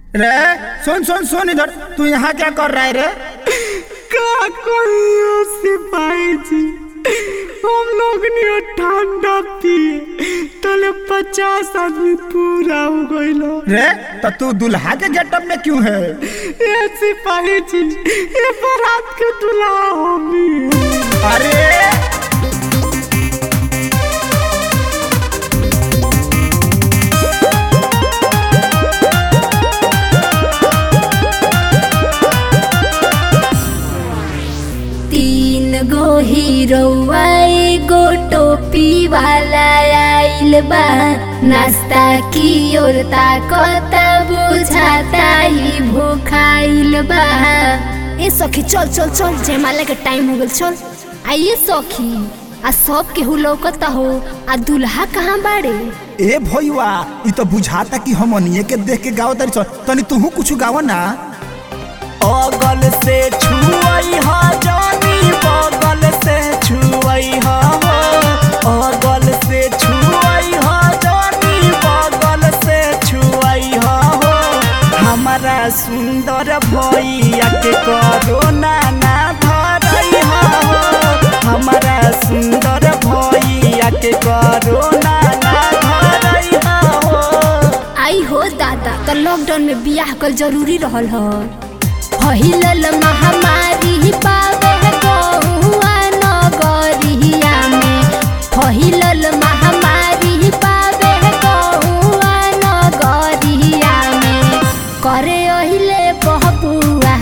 रे सुन सुन सुन इधर, तू यहाँ क्या कर रहा है रे? का करियो सिपाही जी, हम लोग ने ठंडा पिए तले 50 आदमी पूरा हो गइलो रे। तो तू दुल्हा के गेटअप में क्यों है? ये सिपाही जी, ये बारात के दूल्हा होगी। अरे गो हीरोवा एगो टोपी वाला आइल बा, नाश्ता की ओर ताकता बुझाता ही भूखाइल बा। ए सखी चल चल चल, जयमाला के टाइम हो गल, चल आइए सखी। आ सब केहू लौकता हो, आ दुल्हा कहाँ बाड़े? ए भैया, ये तो बुझाता कि हम अनिए के देख के गाओ तारी। तनी तू कुछ गावा ना। अगल से छुआई हा जानी, बगल से छुआई हा, अगल से छुआई हा जानी, बगल से छुआई हा। हमारा सुंदर भैया के कोरोना ना धरई हा, हमारा सुंदर भैया के कोरोना ना धरई हा। आई हो दादा, तो लॉकडाउन में बियाह कल जरूरी रहल हो। पहिलल महामारी पावे गौआ नगरिया में, पहिलल महामारी पावे गौआ नगरिया में, करे अहिले बहबुआ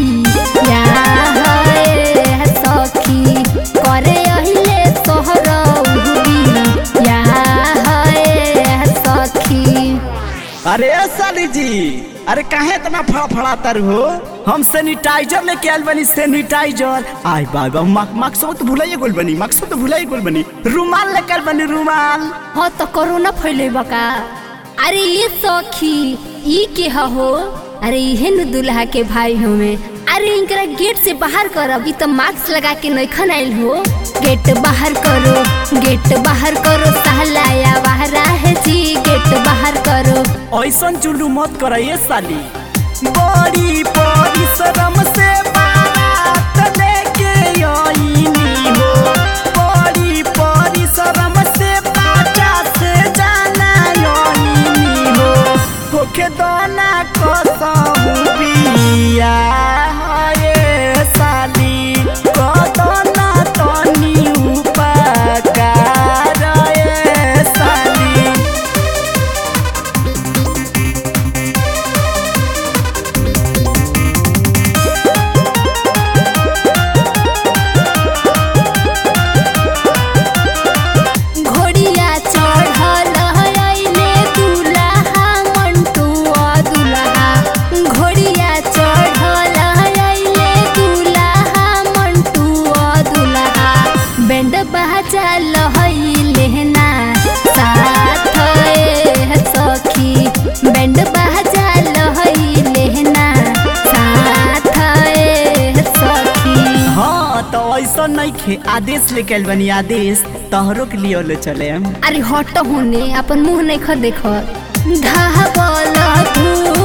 बियाह है सखी, करे अहिले सोहरऊ बियाह है सखी। अरे साली जी, अरे काहे इतना फड़फड़ाता हो? हम सैनिटाइजर लेके आयल बनी, सैनिटाइजर। आई बाबा, मास्क तो भुलाइए गोल बनी, मास्क तो भुलाइए गोल बनी, रुमाल लेकर बनी, रुमाल। हाँ तो कोरोना फैले बका। अरे ये सखी ई के हो? अरे इहे न दुल्हा के भाई हमें। अरे इनकरा गेट से बाहर करब, ई तो मास्क लगा के नइखन आइल हो। गेट बाहर करो, गेट बाहर करो, सहलाया बहरा है जी, गेट बाहर करो। ऐसन चुल्लू मत कराइए साली, बड़ी परिश्रम से बारात लेके आईनी हो, बड़ी परिश्रम से 50 जाना आईनी हो। होके दोना कसम बिया है साली, कदना तनी उपकार है साली। नहीं आदेश लेके आइल बनी, आदेश तहरो के लिए ले चले हम। अरे हट होने, अपन मुंह नहीं खा देख। धावल